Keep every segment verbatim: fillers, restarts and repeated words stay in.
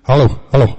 Hallo, hallo.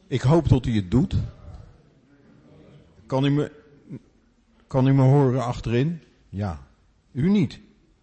Ik hoop dat u het doet. Kan u me, kan u me horen achterin? Ja. U niet?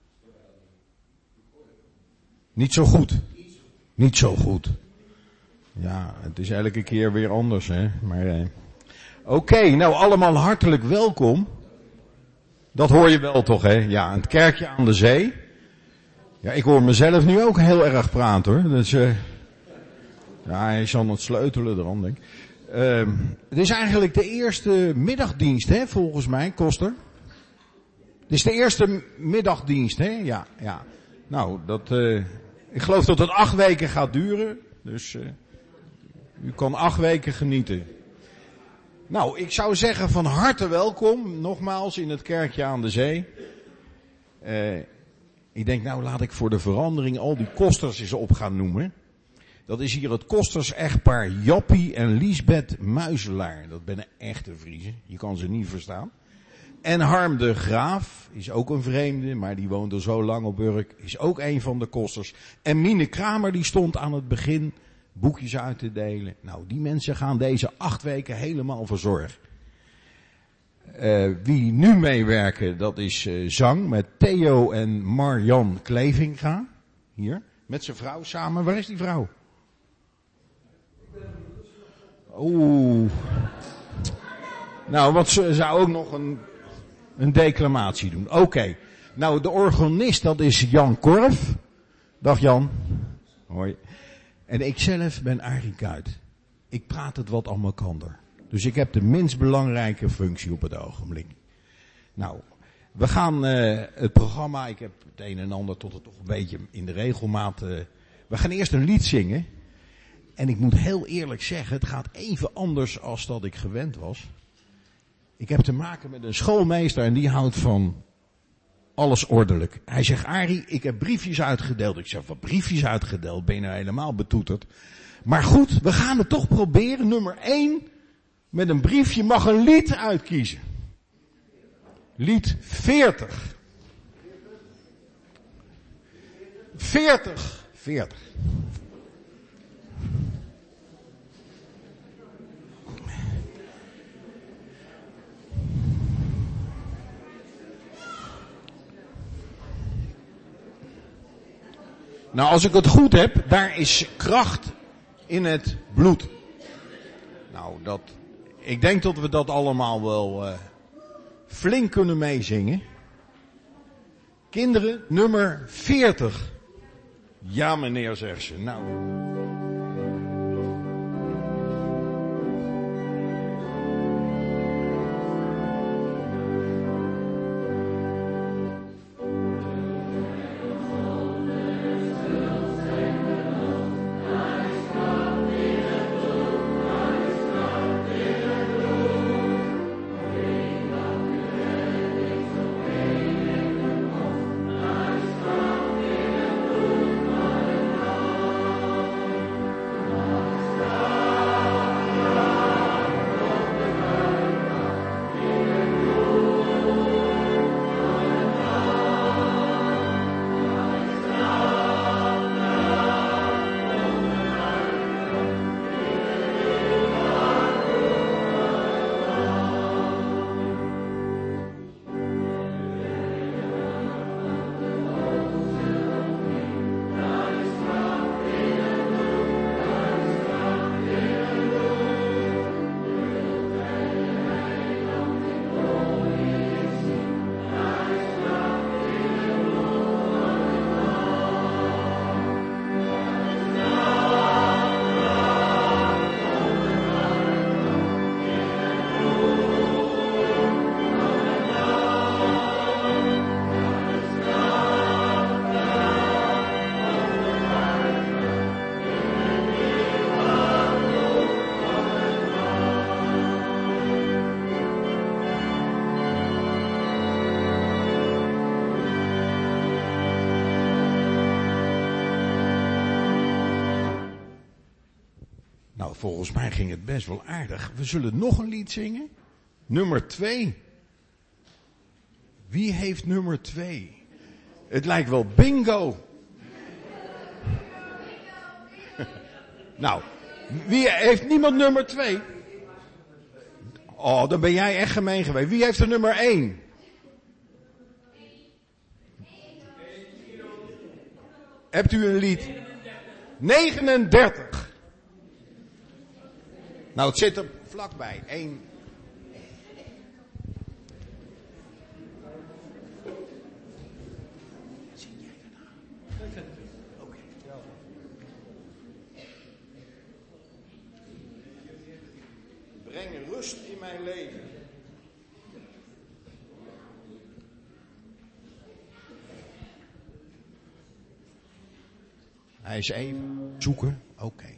Niet zo goed. Niet zo goed. Ja, het is elke keer weer anders, hè. Maar, eh. Oké, okay, nou allemaal hartelijk welkom. Dat hoor je wel toch, hè? Ja, het kerkje aan de zee. Ja, ik hoor mezelf nu ook heel erg praten, hoor. Dus, uh, ja, hij is aan het sleutelen eraan, denk ik. Uh, het is eigenlijk de eerste middagdienst, hè, volgens mij, Koster. Het is de eerste middagdienst, hè? Ja, ja. Nou, dat, uh, ik geloof dat het acht weken gaat duren. Dus, uh, u kan acht weken genieten. Nou, ik zou zeggen van harte welkom, nogmaals, in het kerkje aan de zee. Uh, ik denk, nou laat ik voor de verandering al die kosters eens op gaan noemen. Dat is hier het kosters-echtpaar Jappie en Liesbeth Muizelaar. Dat ben een echte Vriezen, je kan ze niet verstaan. En Harm de Graaf is ook een vreemde, maar die woont er zo lang op Urk, is ook een van de kosters. En Mine Kramer, die stond aan het begin boekjes uit te delen. Nou, die mensen gaan deze acht weken helemaal verzorgen. Uh, wie nu meewerken, dat is uh, zang met Theo en Marjan Klevinga. Hier, met zijn vrouw samen. Waar is die vrouw? Oeh. Nou, want ze zou ook nog een, een declamatie doen. Oké. Okay. Nou, de organist, dat is Jan Korf. Dag Jan. Hoi. En ik zelf ben Arie Kuit. Ik praat het wat aan elkaar. Dus ik heb de minst belangrijke functie op het ogenblik. Nou, we gaan uh, het programma, ik heb het een en ander tot het toch een beetje in de regelmaat. Uh, we gaan eerst een lied zingen. En ik moet heel eerlijk zeggen, het gaat even anders als dat ik gewend was. Ik heb te maken met een schoolmeester en die houdt van alles ordelijk. Hij zegt, Arie, ik heb briefjes uitgedeeld. Ik zeg, wat briefjes uitgedeeld? Ben je nou helemaal betoeterd? Maar goed, we gaan het toch proberen. Nummer één, met een briefje mag een lied uitkiezen. Lied veertig. veertig. veertig. Nou, als ik het goed heb, daar is kracht in het bloed. Nou, dat, ik denk dat we dat allemaal wel uh, flink kunnen meezingen. Kinderen, nummer veertig. Ja, meneer, zegt ze. Nou. Volgens mij ging het best wel aardig. We zullen nog een lied zingen. Nummer twee. Wie heeft nummer twee? Het lijkt wel bingo. Nou, Wie heeft niemand nummer twee? Oh, dan ben jij echt gemeen geweest. Wie heeft er nummer één? Hebt u een lied? negenendertig. Nou, het zit er vlakbij. Eén. Zing jij daarna? Oké. Breng rust in mijn leven. Hij is even zoeken. Oké. Okay.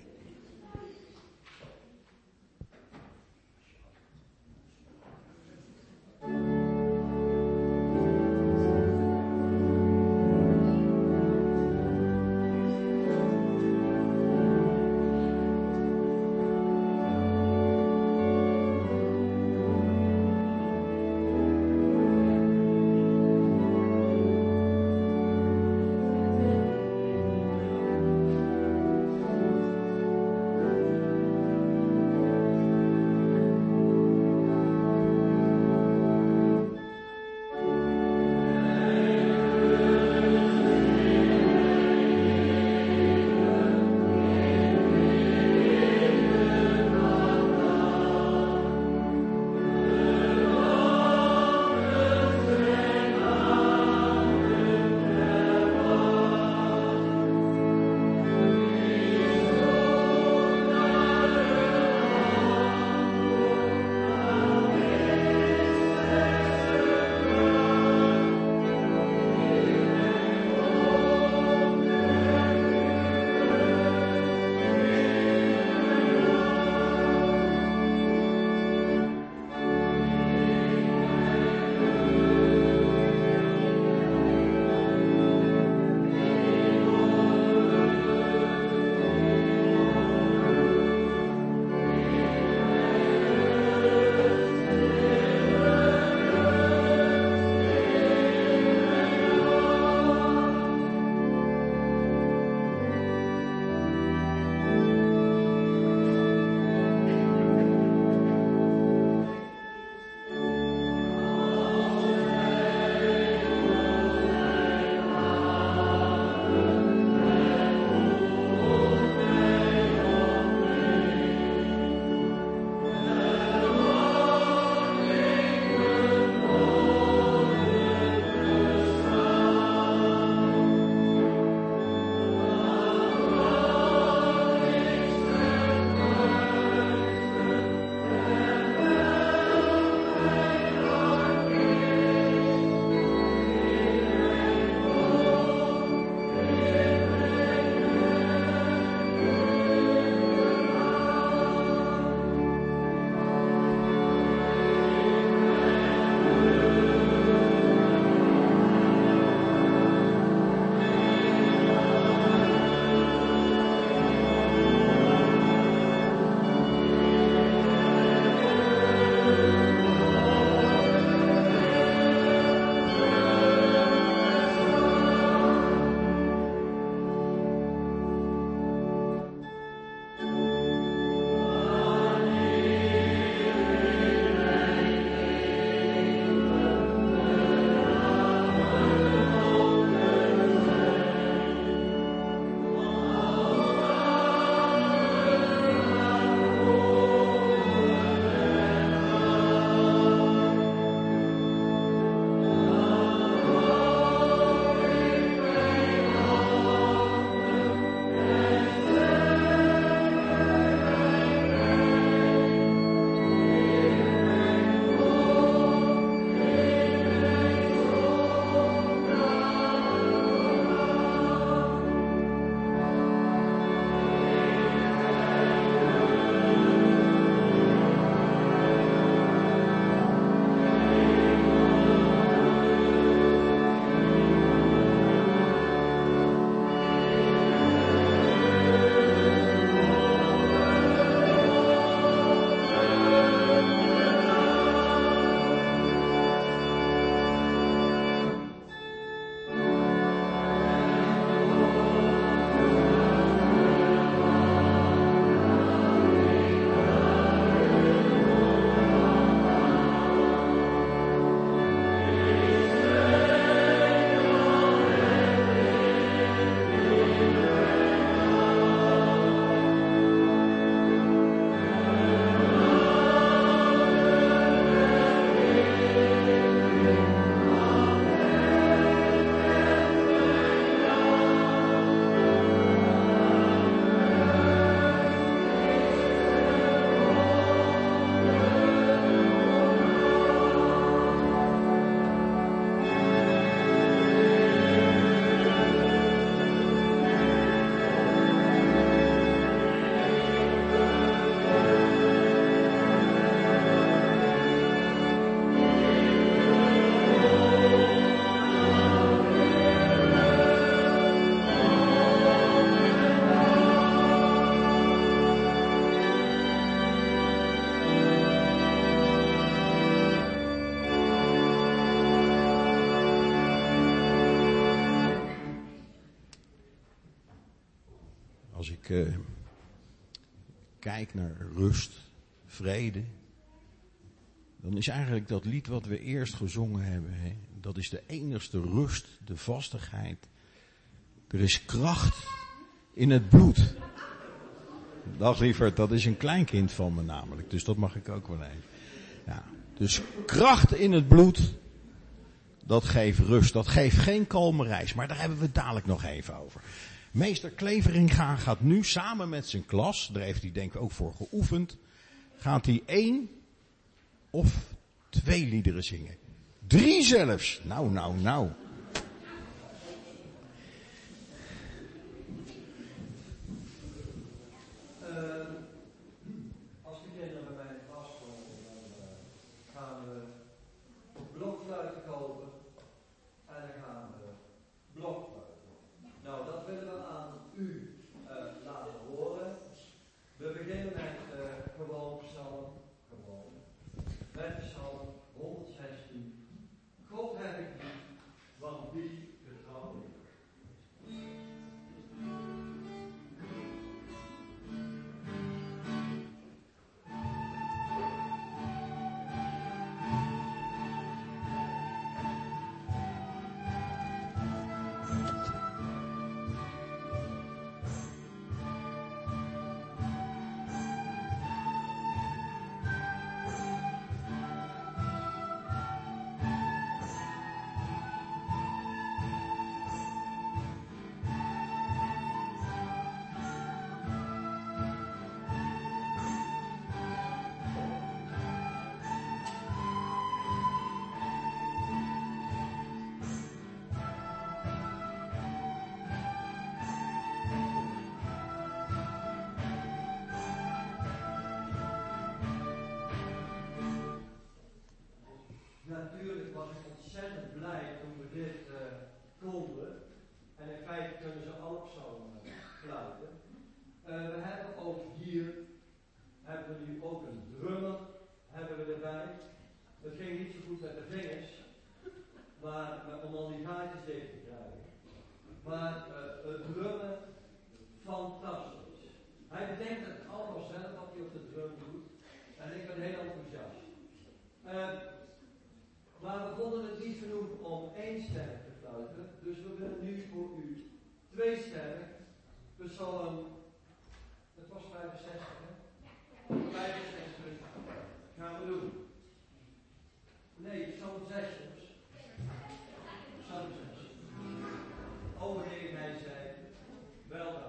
ik uh, kijk naar rust, vrede, dan is eigenlijk dat lied wat we eerst gezongen hebben, hè, dat is de enigste rust, de vastigheid. Er is kracht in het bloed. Dag lieverd, dat is een kleinkind van me namelijk, dus dat mag ik ook wel even. Ja, dus kracht in het bloed, dat geeft rust, dat geeft geen kalme reis, maar daar hebben we het dadelijk nog even over. Meester Kleveringa gaat nu samen met zijn klas, daar heeft hij denk ik ook voor geoefend, gaat hij één of twee liederen zingen. Drie zelfs. Nou, nou, nou. Uh, als de kinderen bij mij in de klas komen, dan uh, gaan we blokfluiten kopen en dan gaan we blokfluiten. Nou, dat willen we aan u uh, laten horen. We beginnen met uh, gewoon psalm, gewoon. Met psalm honderdzestien. God heb ik lief, want wie vertrouw ik? Natuurlijk was ik ontzettend blij toen we dit uh, konden. En in feite kunnen ze ook zo uh, fluiten. Uh, we hebben ook hier, hebben we nu ook een drummer, hebben we erbij. Dat ging niet zo goed met de vingers, maar uh, om al die gaatjes dicht te krijgen. Maar uh, het drummen, fantastisch. Hij bedenkt het allemaal zelf wat hij op de drum doet. En ik ben heel enthousiast. Uh, Maar we vonden het niet genoeg om één sterk te fluiten, dus we willen nu voor u twee sterk, psalm, het was vijfenzestig, hè? vijfenzestig, gaan we doen. Nee, psalm zes, jongens. Psalm zes. O Heer, hij zei, wel dan.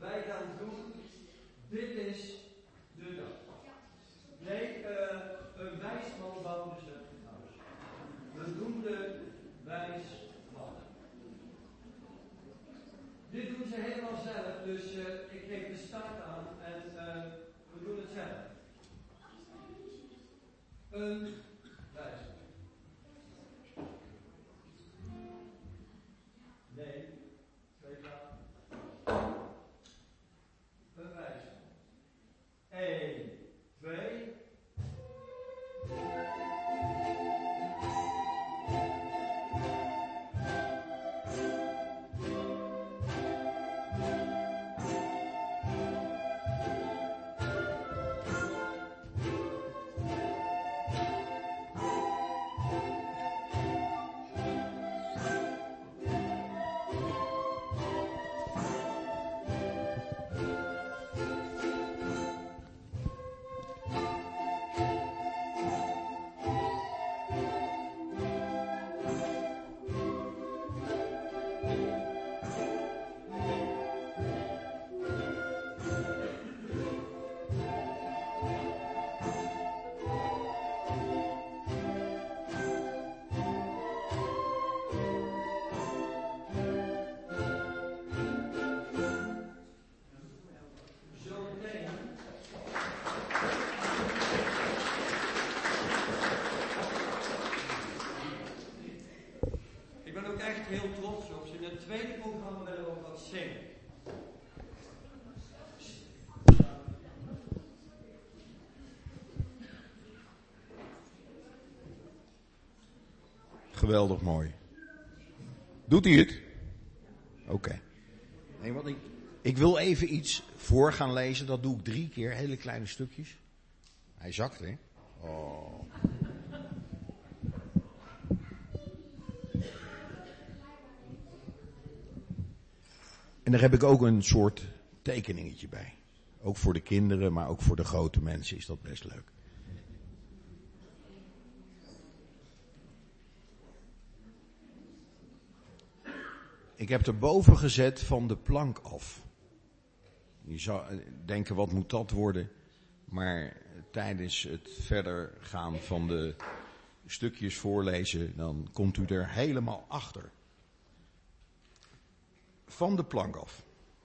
Dit is de dag. Nee, uh, een voldoende wijs was. Dit doen ze helemaal zelf, dus uh, ik geef de start aan en uh, we doen het zelf. Een wijs. Nee, twee plaatsen. Een wijs. Eén, twee. Heel trots op. In het tweede programma willen we ook wat zingen. Geweldig mooi. Doet hij het? Oké. Okay. Nee, want ik, ik wil even iets voor gaan lezen. Dat doe ik drie keer. Hele kleine stukjes. Hij zakt, hè? Oh. En daar heb ik ook een soort tekeningetje bij. Ook voor de kinderen, maar ook voor de grote mensen is dat best leuk. Ik heb er boven gezet van de plank af. Je zou denken, wat moet dat worden? Maar tijdens het verder gaan van de stukjes voorlezen, dan komt u er helemaal achter. Van de plank af.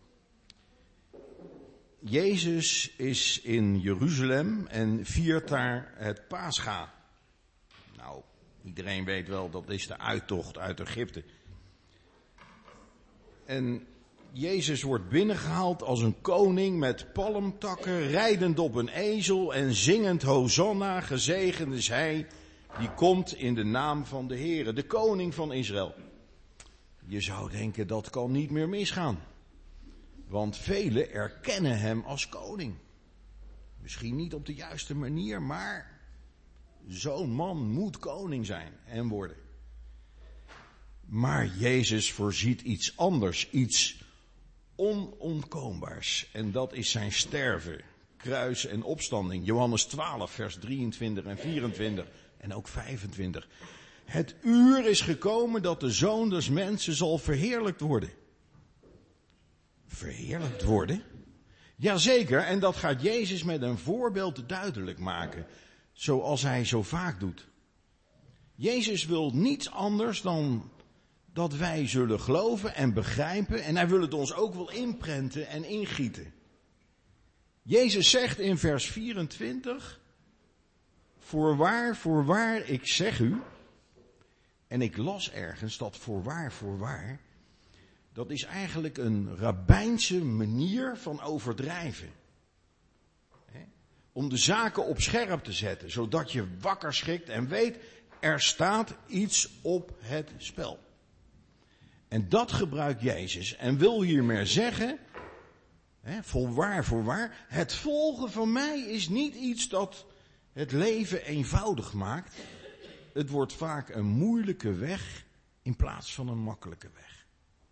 Jezus is in Jeruzalem en viert daar het Pascha. Nou, iedereen weet wel, dat is de uittocht uit Egypte. En Jezus wordt binnengehaald als een koning met palmtakken, rijdend op een ezel en zingend Hosanna, gezegend is hij die komt in de naam van de Heere, de koning van Israël. Je zou denken, dat kan niet meer misgaan. Want velen erkennen hem als koning. Misschien niet op de juiste manier, maar zo'n man moet koning zijn en worden. Maar Jezus voorziet iets anders, iets onontkoombaars. En dat is zijn sterven, kruis en opstanding. Johannes twaalf, vers drieëntwintig en vierentwintig en ook vijfentwintig. Het uur is gekomen dat de Zoon des Mensen zal verheerlijkt worden. Verheerlijkt worden? Jazeker, en dat gaat Jezus met een voorbeeld duidelijk maken. Zoals hij zo vaak doet. Jezus wil niets anders dan dat wij zullen geloven en begrijpen. En hij wil het ons ook wel inprenten en ingieten. Jezus zegt in vers vierentwintig. Voorwaar, voorwaar, ik zeg u. En ik las ergens dat voorwaar, voorwaar. Dat is eigenlijk een rabbijnse manier van overdrijven. He? Om de zaken op scherp te zetten. Zodat je wakker schrikt en weet, er staat iets op het spel. En dat gebruikt Jezus. En wil hiermee zeggen, he, voorwaar, voorwaar. Het volgen van mij is niet iets dat het leven eenvoudig maakt. Het wordt vaak een moeilijke weg in plaats van een makkelijke weg.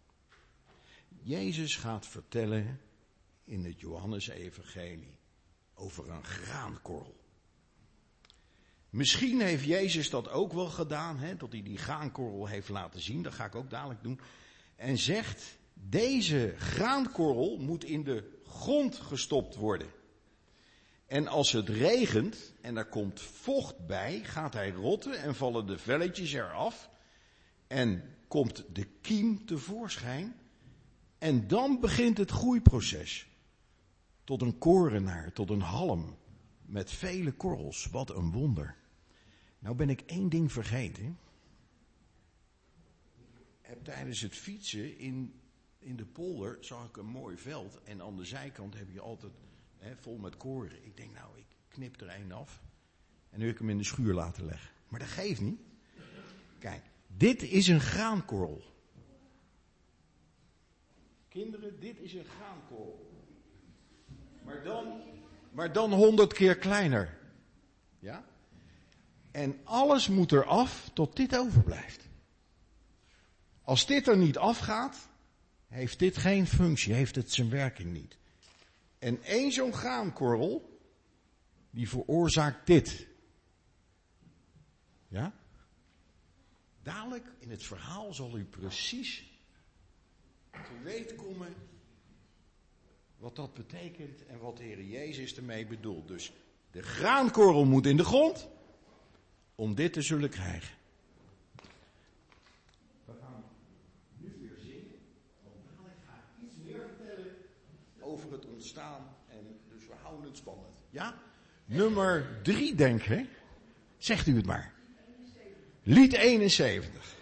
Jezus gaat vertellen in het Johannesevangelie over een graankorrel. Misschien heeft Jezus dat ook wel gedaan, hè, dat hij die graankorrel heeft laten zien. Dat ga ik ook dadelijk doen. En zegt, deze graankorrel moet in de grond gestopt worden. En als het regent en er komt vocht bij, gaat hij rotten en vallen de velletjes eraf. En komt de kiem tevoorschijn. En dan begint het groeiproces. Tot een korenaar, tot een halm. Met vele korrels. Wat een wonder. Nou ben ik één ding vergeten. Ik heb tijdens het fietsen in, in de polder zag ik een mooi veld. En aan de zijkant heb je altijd hè, vol met koren. Ik denk nou, ik knip er één af. En nu heb ik hem in de schuur laten leggen. Maar dat geeft niet. Kijk, dit is een graankorrel. Kinderen, dit is een graankorrel. Maar dan, maar dan honderd keer kleiner. Ja? En alles moet eraf tot dit overblijft. Als dit er niet afgaat, heeft dit geen functie, heeft het zijn werking niet. En één zo'n graankorrel, die veroorzaakt dit. Ja? Dadelijk in het verhaal zal u precies te weten komen wat dat betekent en wat de Heer Jezus ermee bedoelt. Dus de graankorrel moet in de grond om dit te zullen krijgen. We gaan nu weer zingen, want dadelijk ga ik iets meer vertellen over het ontstaan en dus we houden het spannend. Ja? Nummer drie, denk ik, hè? Zegt u het maar. Lied eenenzeventig.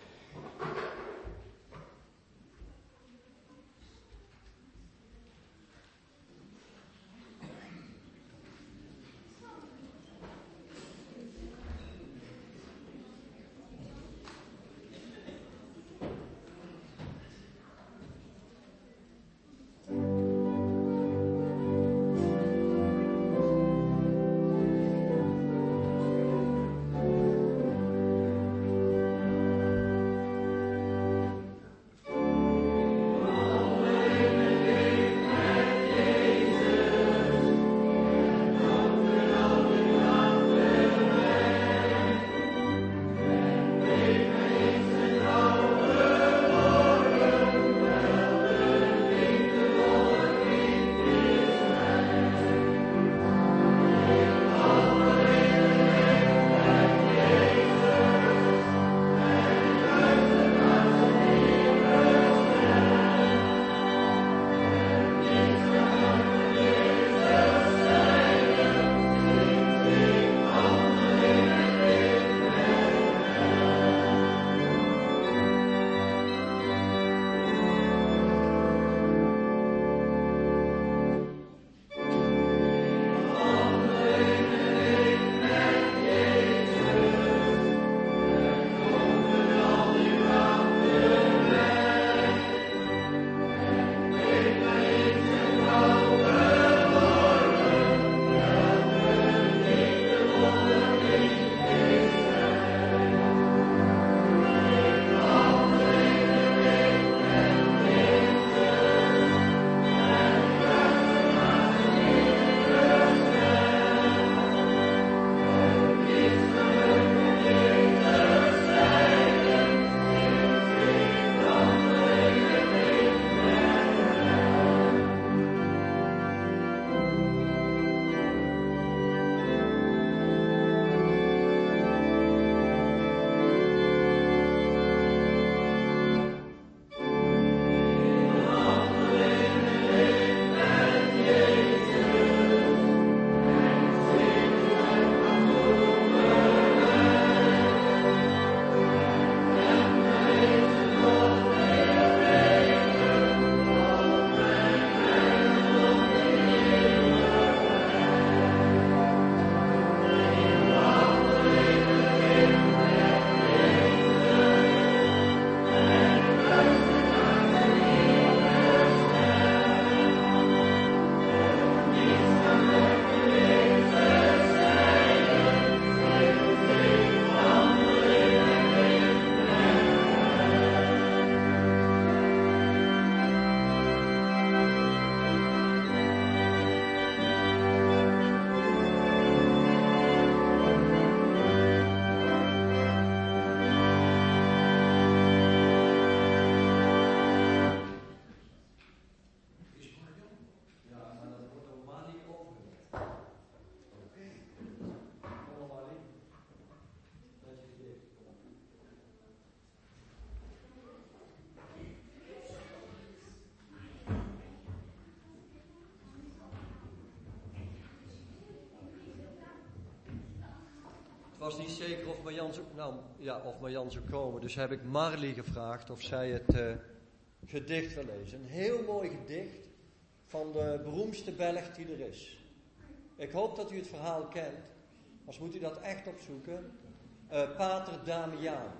was niet zeker of Marjan zou, nou, ja, of Marjan zou komen. Dus heb ik Marley gevraagd of zij het uh, gedicht wil lezen. Een heel mooi gedicht van de beroemdste Belg die er is. Ik hoop dat u het verhaal kent. Anders moet u dat echt opzoeken. Uh, Pater Damiaan.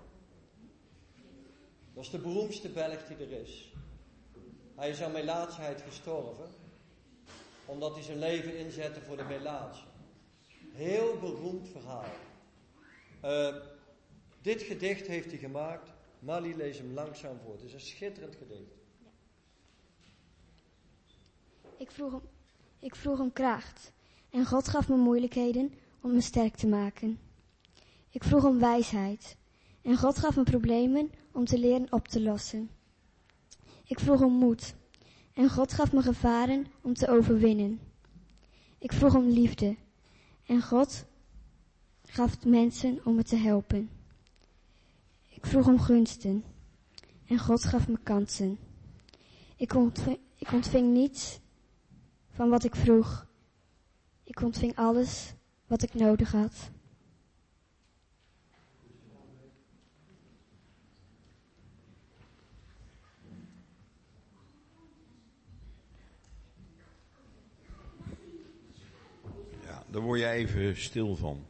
Dat is de beroemdste Belg die er is. Hij is aan melaatsheid gestorven. Omdat hij zijn leven inzette voor de melaatsen. Heel beroemd verhaal. Uh, dit gedicht heeft hij gemaakt. Marley leest hem langzaam voor. Het is een schitterend gedicht. Ik vroeg hem, ik vroeg hem kracht. En God gaf me moeilijkheden om me sterk te maken. Ik vroeg om wijsheid. En God gaf me problemen om te leren op te lossen. Ik vroeg om moed. En God gaf me gevaren om te overwinnen. Ik vroeg om liefde. En God gaf mensen om me te helpen. Ik vroeg om gunsten. En God gaf me kansen. Ik ontving, ik ontving niets van wat ik vroeg. Ik ontving alles wat ik nodig had. Daar word je even stil van.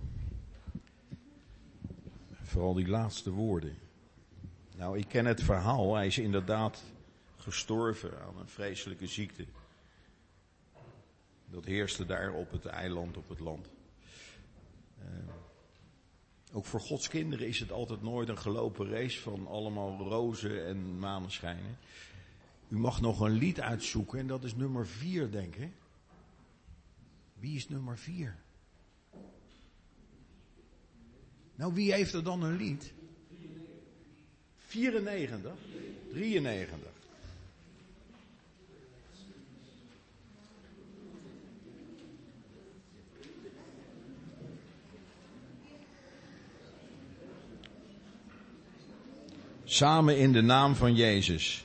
Vooral die laatste woorden. Nou, ik ken het verhaal. Hij is inderdaad gestorven aan een vreselijke ziekte. Dat heerste daar op het eiland, op het land. Uh, ook voor Gods kinderen is het altijd nooit een gelopen race van allemaal rozen en maneschijnen. U mag nog een lied uitzoeken en dat is nummer vier, denk ik. Wie is nummer vier? Nou, wie heeft er dan een lied? vierennegentig? drieënnegentig. Samen in de naam van Jezus.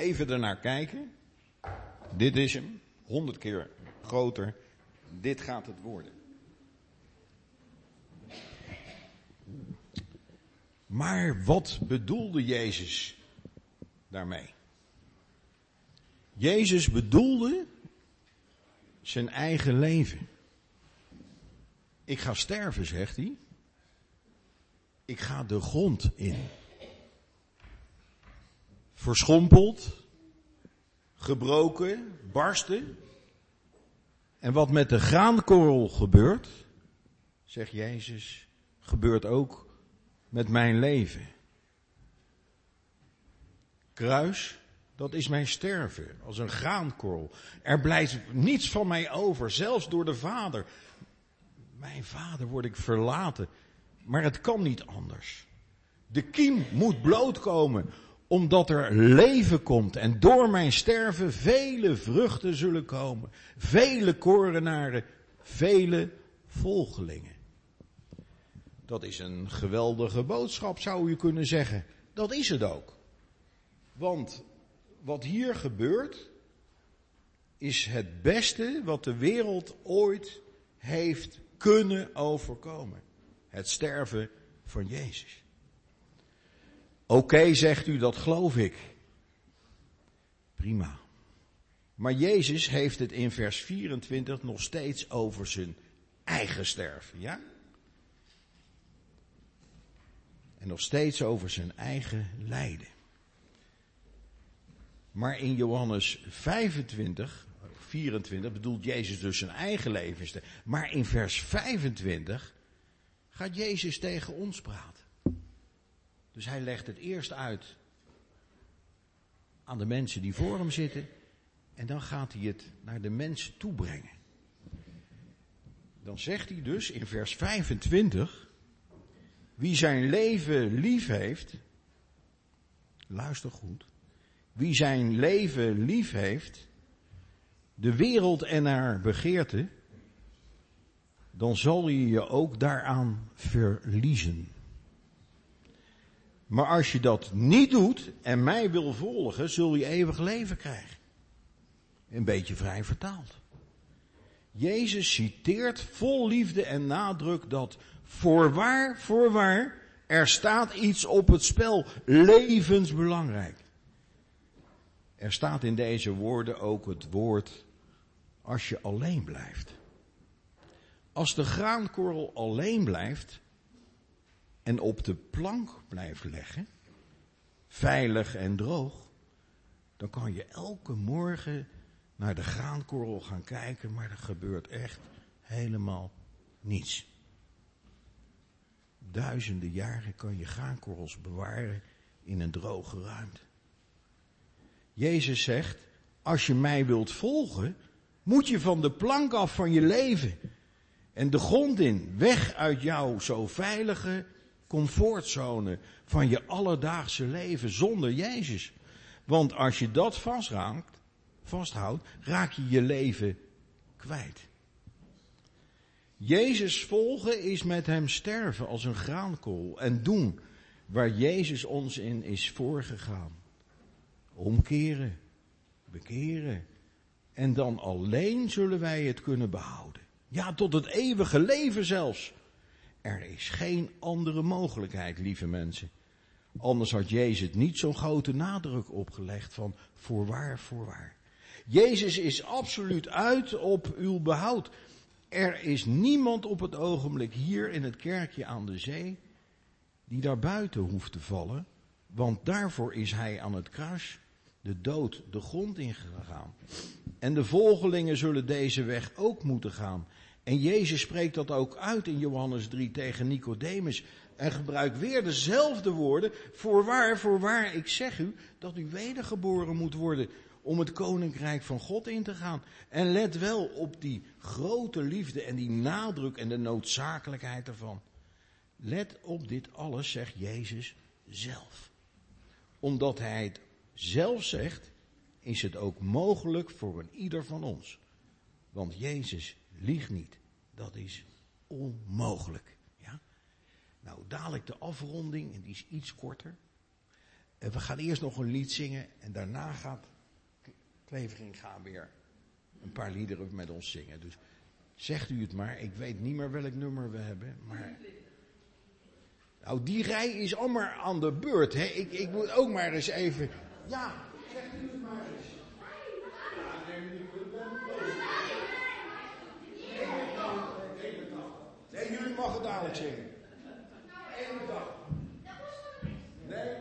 even ernaar kijken. Dit is hem. Honderd keer groter. Dit gaat het worden. Maar wat bedoelde Jezus daarmee? Jezus bedoelde zijn eigen leven. Ik ga sterven, zegt hij. Ik ga de grond in. Verschrompeld, gebroken, barsten. En wat met de graankorrel gebeurt, zegt Jezus, gebeurt ook met mijn leven. Kruis, dat is mijn sterven, als een graankorrel. Er blijft niets van mij over, zelfs door de Vader. Mijn Vader word ik verlaten, maar het kan niet anders. De kiem moet blootkomen, omdat er leven komt en door mijn sterven vele vruchten zullen komen. Vele korenaren, vele volgelingen. Dat is een geweldige boodschap, zou je kunnen zeggen. Dat is het ook. Want wat hier gebeurt, is het beste wat de wereld ooit heeft kunnen overkomen. Het sterven van Jezus. Oké, okay, zegt u, dat geloof ik. Prima. Maar Jezus heeft het in vers vierentwintig nog steeds over zijn eigen sterven, ja? En nog steeds over zijn eigen lijden. Maar in Johannes vijfentwintig, vierentwintig bedoelt Jezus dus zijn eigen leven. Maar in vers vijfentwintig gaat Jezus tegen ons praten. Dus hij legt het eerst uit aan de mensen die voor hem zitten. En dan gaat hij het naar de mensen toe brengen. Dan zegt hij dus in vers vijfentwintig. Wie zijn leven lief heeft. Luister goed. Wie zijn leven lief heeft. De wereld en haar begeerte. Dan zal je je ook daaraan verliezen. Maar als je dat niet doet en mij wil volgen, zul je eeuwig leven krijgen. Een beetje vrij vertaald. Jezus citeert vol liefde en nadruk dat voorwaar, voorwaar, er staat iets op het spel, levensbelangrijk. Er staat in deze woorden ook het woord, als je alleen blijft. Als de graankorrel alleen blijft en op de plank blijft leggen, veilig en droog, dan kan je elke morgen naar de graankorrel gaan kijken, maar er gebeurt echt helemaal niets. Duizenden jaren kan je graankorrels bewaren in een droge ruimte. Jezus zegt, als je mij wilt volgen, moet je van de plank af van je leven en de grond in, weg uit jouw zo veilige comfortzone van je alledaagse leven zonder Jezus. Want als je dat vastraakt, vasthoudt, raak je je leven kwijt. Jezus volgen is met hem sterven als een graankorrel en doen waar Jezus ons in is voorgegaan. Omkeren, bekeren en dan alleen zullen wij het kunnen behouden. Ja, tot het eeuwige leven zelfs. Er is geen andere mogelijkheid, lieve mensen. Anders had Jezus niet zo'n grote nadruk opgelegd van voorwaar, voorwaar. Jezus is absoluut uit op uw behoud. Er is niemand op het ogenblik hier in het kerkje aan de zee die daar buiten hoeft te vallen, want daarvoor is hij aan het kruis de dood de grond ingegaan. En de volgelingen zullen deze weg ook moeten gaan. En Jezus spreekt dat ook uit in Johannes drie tegen Nicodemus en gebruikt weer dezelfde woorden. Voorwaar, voorwaar, ik zeg u dat u wedergeboren moet worden om het koninkrijk van God in te gaan. En let wel op die grote liefde en die nadruk en de noodzakelijkheid ervan. Let op dit alles, zegt Jezus zelf. Omdat hij het zelf zegt, is het ook mogelijk voor een ieder van ons. Want Jezus liegt niet. Dat is onmogelijk. Ja? Nou, dadelijk de afronding, en die is iets korter. we gaan eerst nog een lied zingen en daarna gaat Clevering gaan weer een paar liederen met ons zingen. Dus zegt u het maar, ik weet niet meer welk nummer we hebben, maar... Nou, die rij is allemaal aan de beurt, hè. Ik, ik moet ook maar eens even... Ja, zegt u het maar eens. Nee, jullie mogen dadelijk zingen. Eén dag. Nee.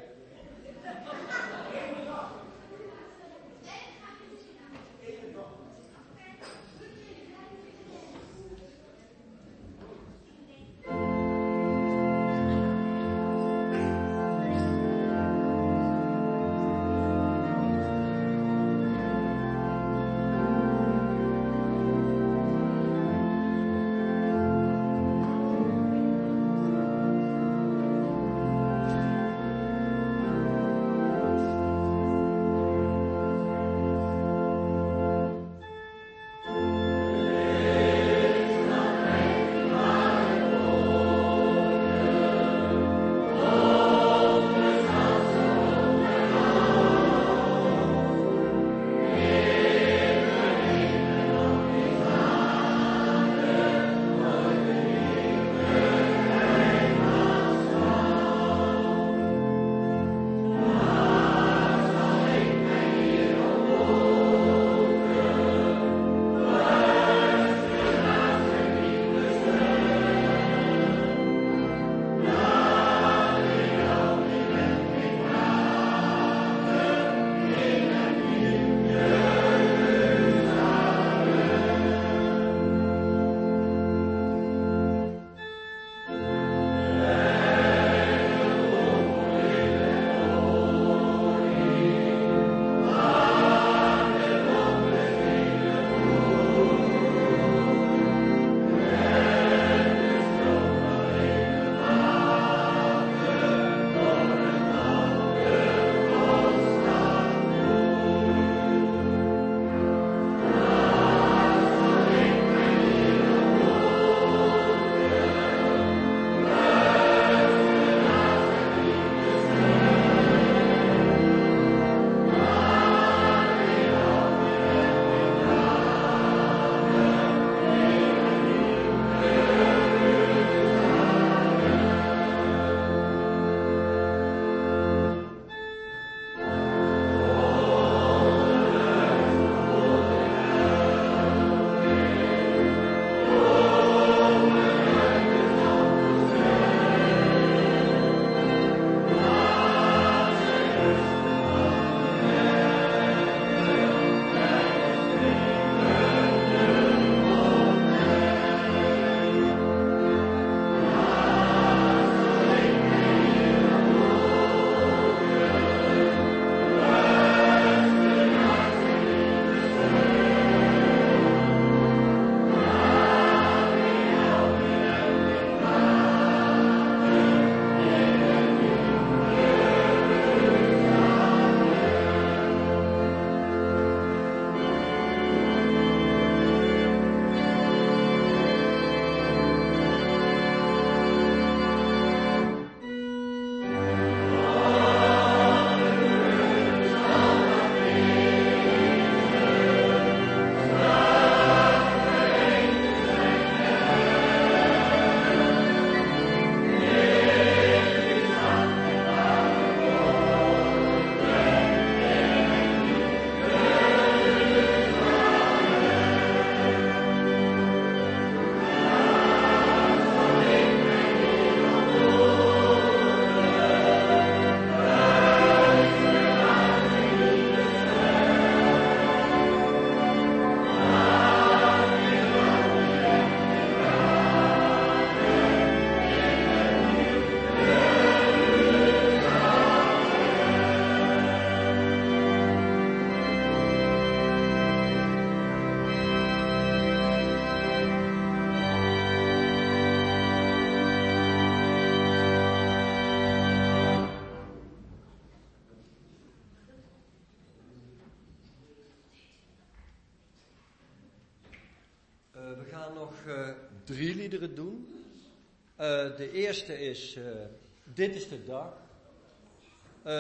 uh, drie liederen doen. Uh, de eerste is, uh, dit is de dag. Uh,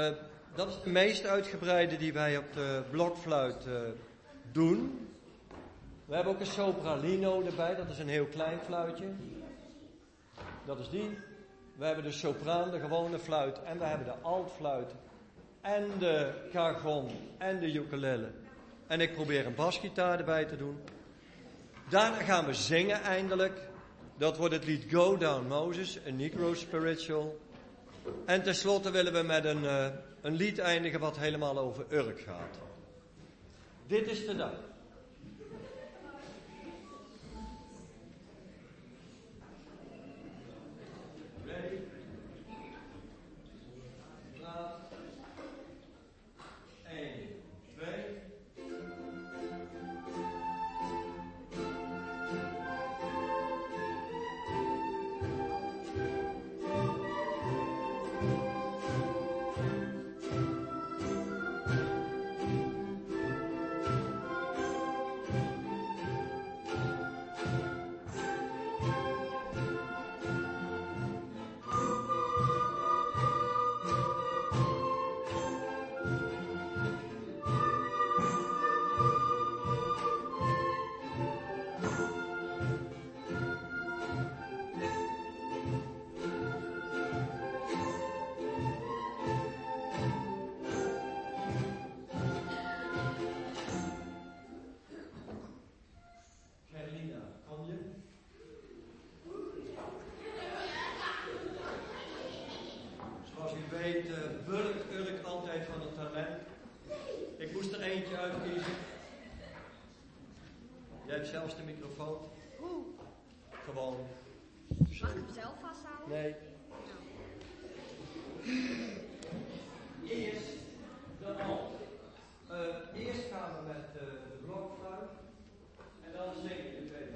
dat is de meest uitgebreide die wij op de blokfluit uh, doen. We hebben ook een sopralino erbij, dat is een heel klein fluitje. Dat is die. We hebben de sopraan, de gewone fluit, en we hebben de altfluit, en de cajon, en de ukulele. En ik probeer een basgitaar erbij te doen. Daarna gaan we zingen eindelijk. Dat wordt het lied Go Down Moses, een Negro spiritual. En tenslotte willen we met een, uh, een lied eindigen wat helemaal over Urk gaat. Dit is de dag. Zelfs de microfoon. Oeh. Gewoon. Mag ik hem zelf vasthouden? Nee. Eerst de alt. Uh, eerst gaan we met uh, de blokfluit. En dan zingen we de tweede.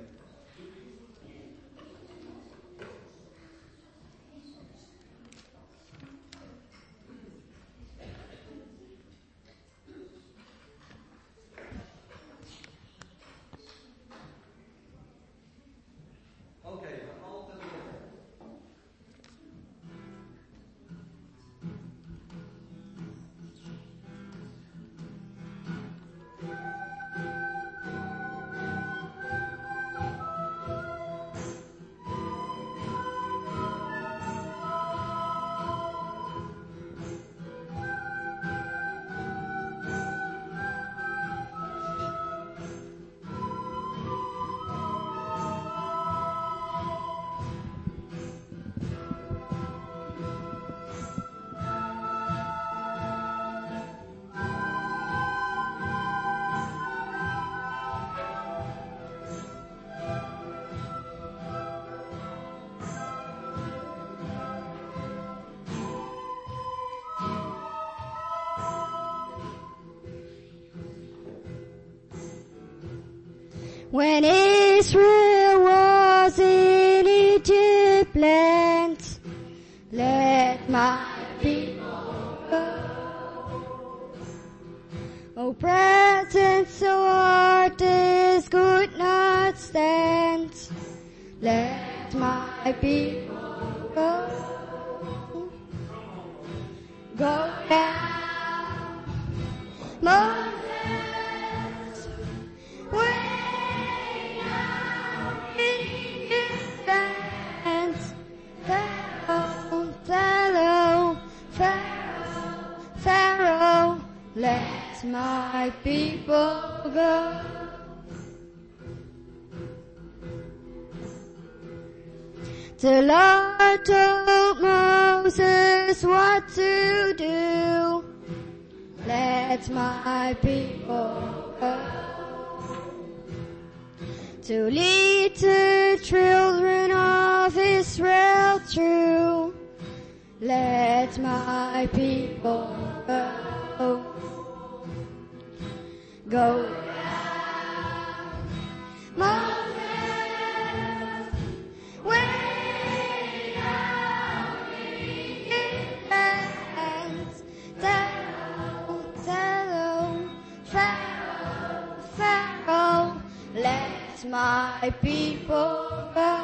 When Israel was in Egypt land, let my people go. Oh, presence so hard this could not stand. Let my people go. Go down, Moses, way down in Egypt's lands. Pharaoh, Pharaoh, Pharaoh, Pharaoh, let my people go. The Lord told Moses what to do. Let my people go. To lead the children of Israel through. Let my people go. Go down, Moses, way down in Egypt's lands. Pharaoh, Pharaoh, Pharaoh, Pharaoh, let my people go.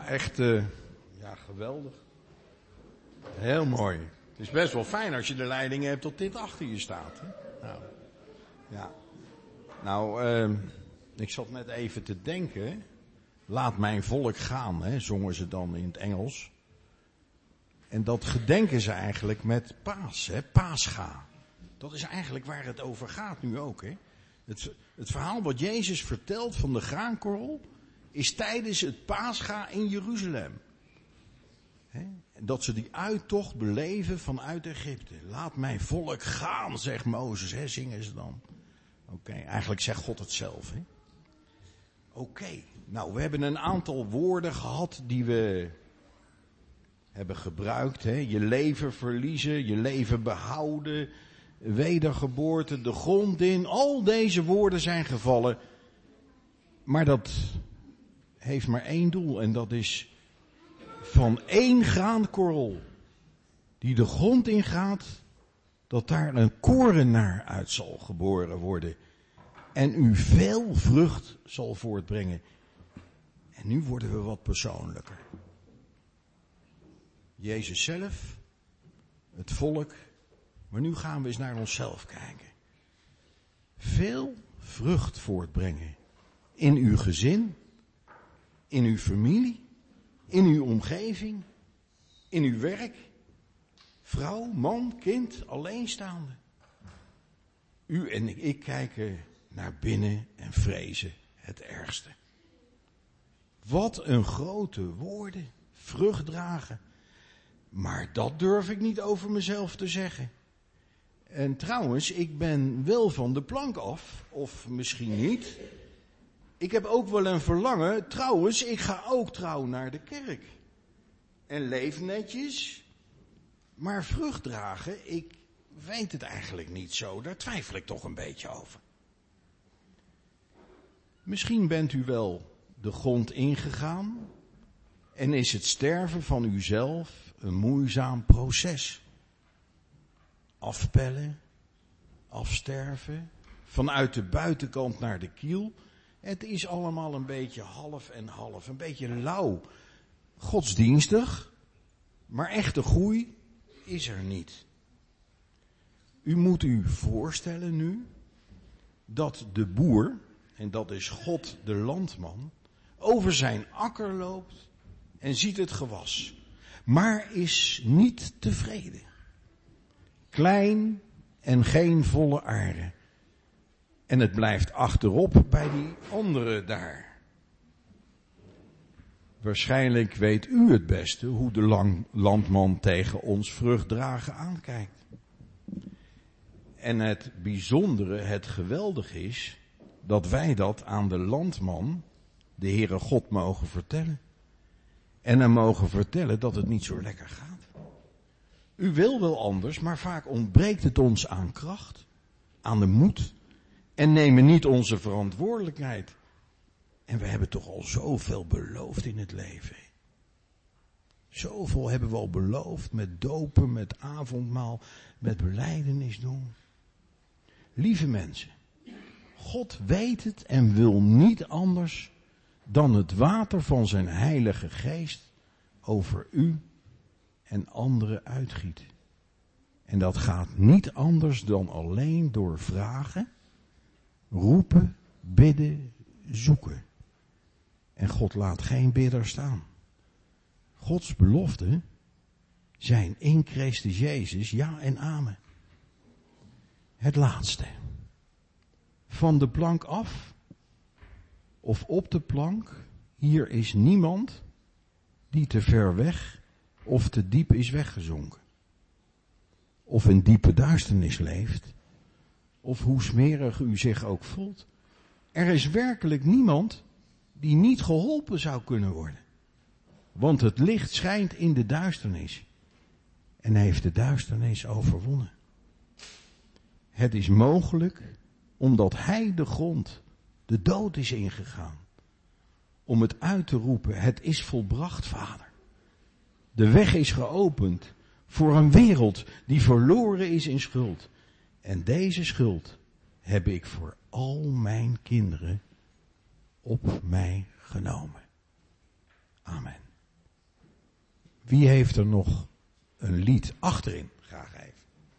Ja, echt uh, ja, geweldig. Heel mooi. Het is best wel fijn als je de leiding hebt tot dit achter je staat. Hè? Nou, ja. Nou, uh, ik zat net even te denken. Laat mijn volk gaan, hè, zongen ze dan in het Engels. En dat gedenken ze eigenlijk met paas, hè, paascha. Dat is eigenlijk waar het over gaat nu ook, hè. Het, het verhaal wat Jezus vertelt van de graankorrel is tijdens het paascha in Jeruzalem. He, dat ze die uittocht beleven vanuit Egypte. Laat mijn volk gaan, zegt Mozes, he, zingen ze dan. Oké, okay, eigenlijk zegt God het zelf. Oké, okay, nou we hebben een aantal woorden gehad die we hebben gebruikt. He. Je leven verliezen, je leven behouden, wedergeboorte, de grond in. Al deze woorden zijn gevallen. Maar dat heeft maar één doel en dat is van één graankorrel die de grond ingaat, dat daar een korenaar uit zal geboren worden en u veel vrucht zal voortbrengen. En nu worden we wat persoonlijker. Jezus zelf, het volk, maar nu gaan we eens naar onszelf kijken. Veel vrucht voortbrengen in uw gezin, in uw familie, in uw omgeving, in uw werk, vrouw, man, kind, alleenstaande. U en ik kijken naar binnen en vrezen het ergste. Wat een grote woorden, vrucht dragen. Maar dat durf ik niet over mezelf te zeggen. En trouwens, ik ben wel van de plank af, of misschien niet. Ik heb ook wel een verlangen, trouwens, ik ga ook trouw naar de kerk. En leef netjes, maar vrucht dragen, ik weet het eigenlijk niet zo, daar twijfel ik toch een beetje over. Misschien bent u wel de grond ingegaan en is het sterven van uzelf een moeizaam proces. Afpellen, afsterven, vanuit de buitenkant naar de kiel. Het is allemaal een beetje half en half, een beetje lauw. Godsdienstig, maar echte groei is er niet. U moet u voorstellen nu dat de boer, en dat is God de landman, over zijn akker loopt en ziet het gewas, maar is niet tevreden. Klein en geen volle aarde. En het blijft achterop bij die andere daar. Waarschijnlijk weet u het beste hoe de lang, landman tegen ons vruchtdragen aankijkt. En het bijzondere, het geweldige is, dat wij dat aan de landman, de Heere God, mogen vertellen. En hem mogen vertellen dat het niet zo lekker gaat. U wil wel anders, maar vaak ontbreekt het ons aan kracht, aan de moed. En nemen niet onze verantwoordelijkheid. En we hebben toch al zoveel beloofd in het leven. Zoveel hebben we al beloofd met dopen, met avondmaal, met belijdenis doen. Lieve mensen, God weet het en wil niet anders dan het water van zijn Heilige Geest over u en anderen uitgieten. En dat gaat niet anders dan alleen door vragen, roepen, bidden, zoeken. En God laat geen bidder staan. Gods beloften zijn in Christus Jezus ja en amen. Het laatste. Van de plank af of op de plank, hier is niemand die te ver weg of te diep is weggezonken. Of in diepe duisternis leeft, of hoe smerig u zich ook voelt. Er is werkelijk niemand die niet geholpen zou kunnen worden. Want het licht schijnt in de duisternis en heeft de duisternis overwonnen. Het is mogelijk omdat hij de grond, de dood is ingegaan, om het uit te roepen, het is volbracht, Vader. De weg is geopend voor een wereld die verloren is in schuld. En deze schuld heb ik voor al mijn kinderen op mij genomen. Amen. Wie heeft er nog een lied achterin? Graag even.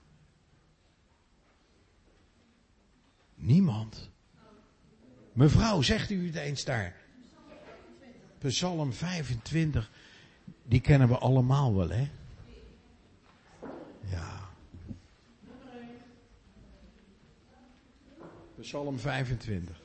Niemand. Mevrouw, zegt u het eens daar? Psalm vijfentwintig. Die kennen we allemaal wel, hè? Ja. Psalm vijfentwintig.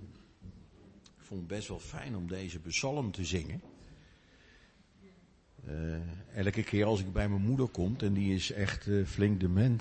vond het best wel fijn om deze psalm te zingen. Uh, Uh, elke keer als ik bij mijn moeder kom, en die is echt uh, flink dement.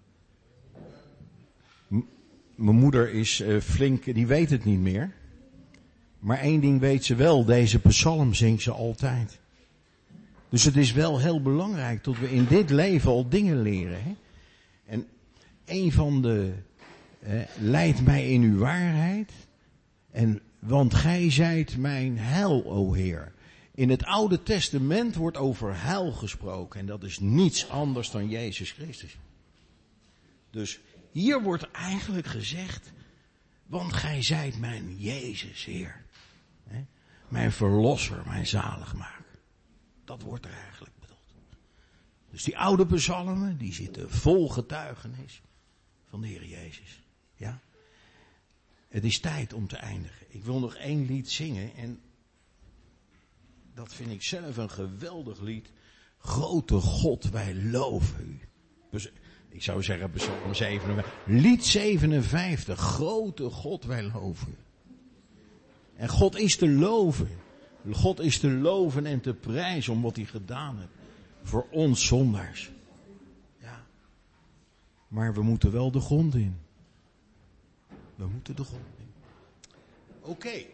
M- mijn moeder is uh, flink, die weet het niet meer. Maar één ding weet ze wel, deze psalm zingt ze altijd. Dus het is wel heel belangrijk dat we in dit leven al dingen leren. Hè? En een van de, uh, leid mij in uw waarheid, en want gij zijt mijn heil, o Heer. In het Oude Testament wordt over heil gesproken. En dat is niets anders dan Jezus Christus. Dus hier wordt eigenlijk gezegd, want gij zijt mijn Jezus, Heer. He? Mijn verlosser, mijn zaligmaker. Dat wordt er eigenlijk bedoeld. Dus die oude psalmen, die zitten vol getuigenis van de Heer Jezus. Ja? Het is tijd om te eindigen. Ik wil nog één lied zingen en dat vind ik zelf een geweldig lied. Grote God, wij loven u. Dus, ik zou zeggen, Psalm zevenenvijftig. Lied zevenenvijftig. Grote God, wij loven u. En God is te loven. God is te loven en te prijzen om wat hij gedaan heeft. Voor ons zondaars. Ja. Maar we moeten wel de grond in. We moeten de grond in. Oké. Okay.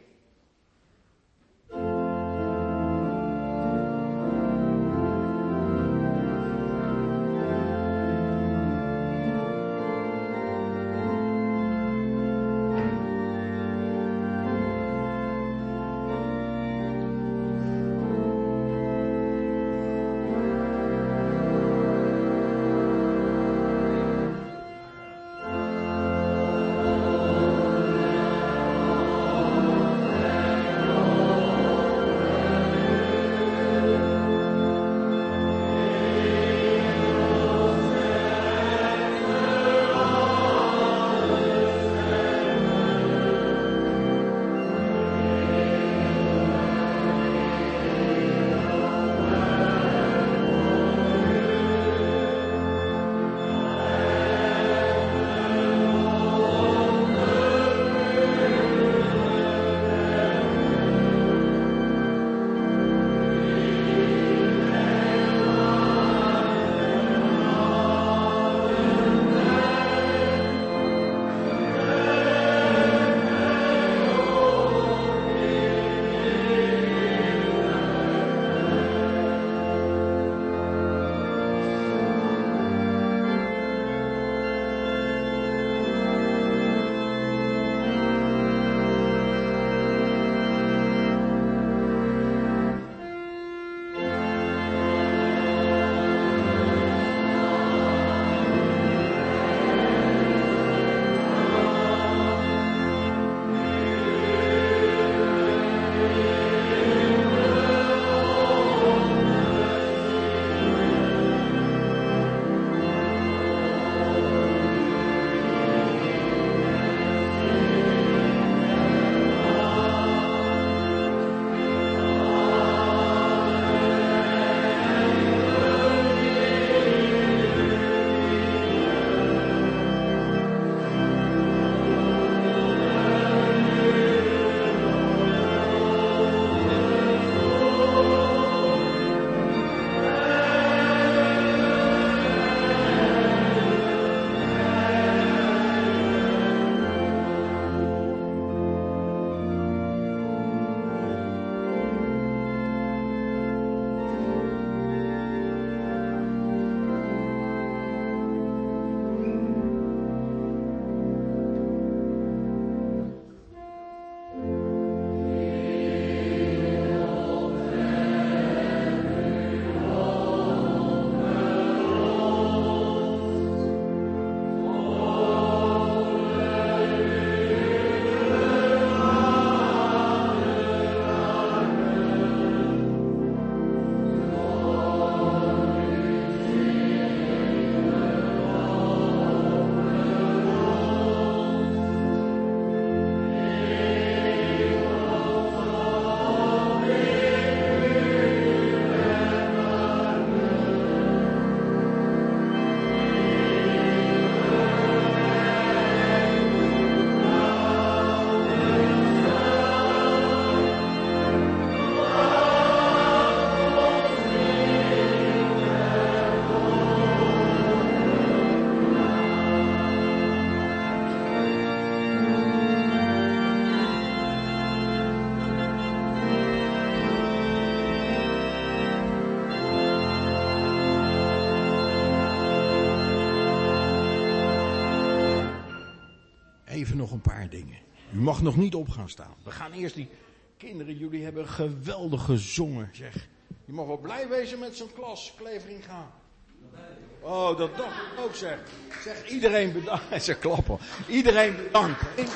paar dingen. U mag nog niet op gaan staan. We gaan eerst die kinderen, jullie hebben geweldig gezongen, zeg. Je mag wel blij wezen met zo'n klas, Kleveringa. Oh, dat dacht ik ook, zeg. Zeg, iedereen bedankt. Ze klappen. Iedereen bedankt.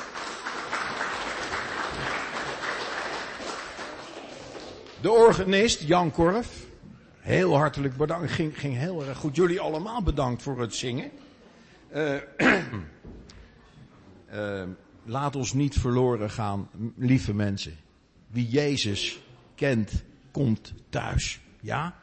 De organist, Jan Korf. Heel hartelijk bedankt. Ging, ging heel erg goed. Jullie allemaal bedankt voor het zingen. Uh, uh, laat ons niet verloren gaan, lieve mensen. Wie Jezus kent, komt thuis. Ja?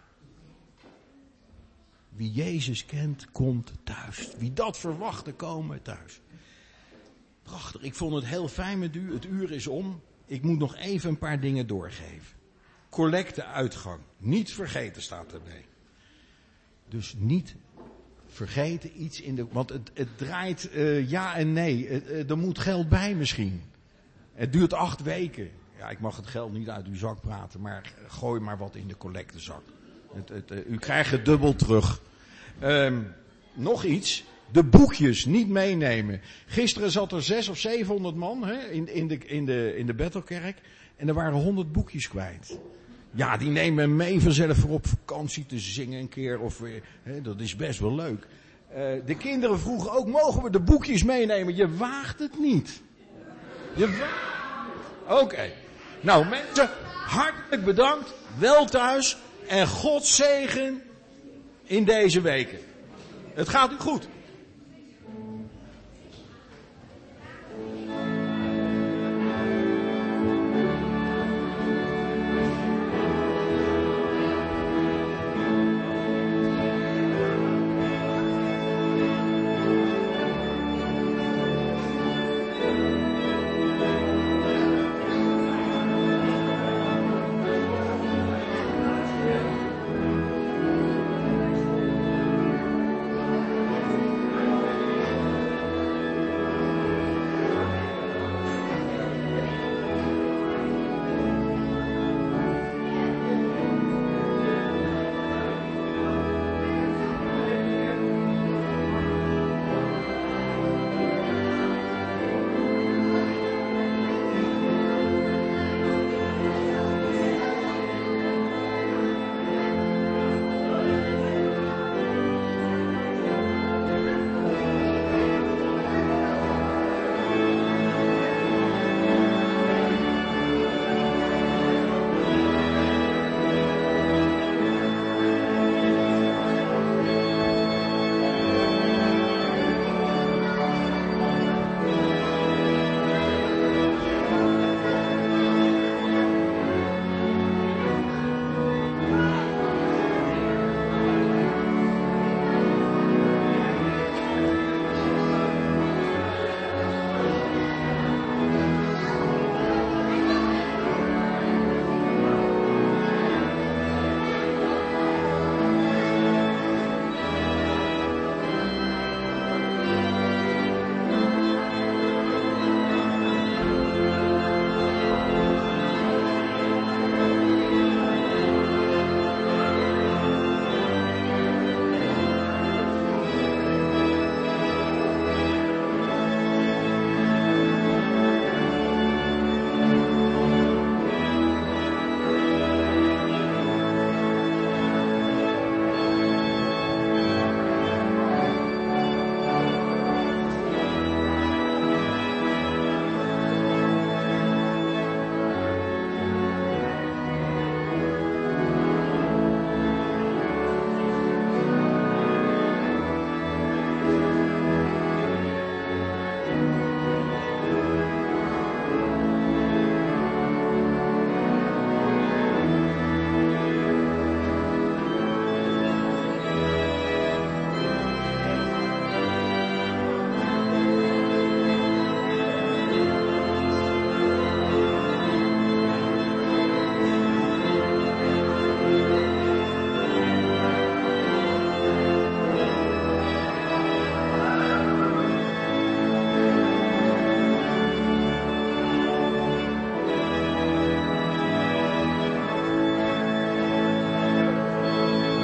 Wie Jezus kent, komt thuis. Wie dat verwachtte, komen thuis. Prachtig. Ik vond het heel fijn met u. Het uur is om. Ik moet nog even een paar dingen doorgeven. Collecteuitgang. Niet vergeten staat erbij. Dus niet vergeten iets in de... Want het, het draait uh, ja en nee. Het, uh, er moet geld bij misschien. Het duurt acht weken. Ja, ik mag het geld niet uit uw zak praten. Maar gooi maar wat in de collectezak. Het, het, uh, u krijgt het dubbel terug. Um, nog iets. De boekjes niet meenemen. Gisteren zat er zes of zevenhonderd man hè, in, in, de, in, de, in de Bethelkerk. En er waren honderd boekjes kwijt. Ja, die nemen mee vanzelf voor op vakantie te zingen een keer. Of, hè, dat is best wel leuk. Uh, de kinderen vroegen ook, mogen we de boekjes meenemen? Je waagt het niet. Je waagt... Oké. Okay. Nou mensen, hartelijk bedankt. Wel thuis. En God zegen in deze weken. Het gaat u goed.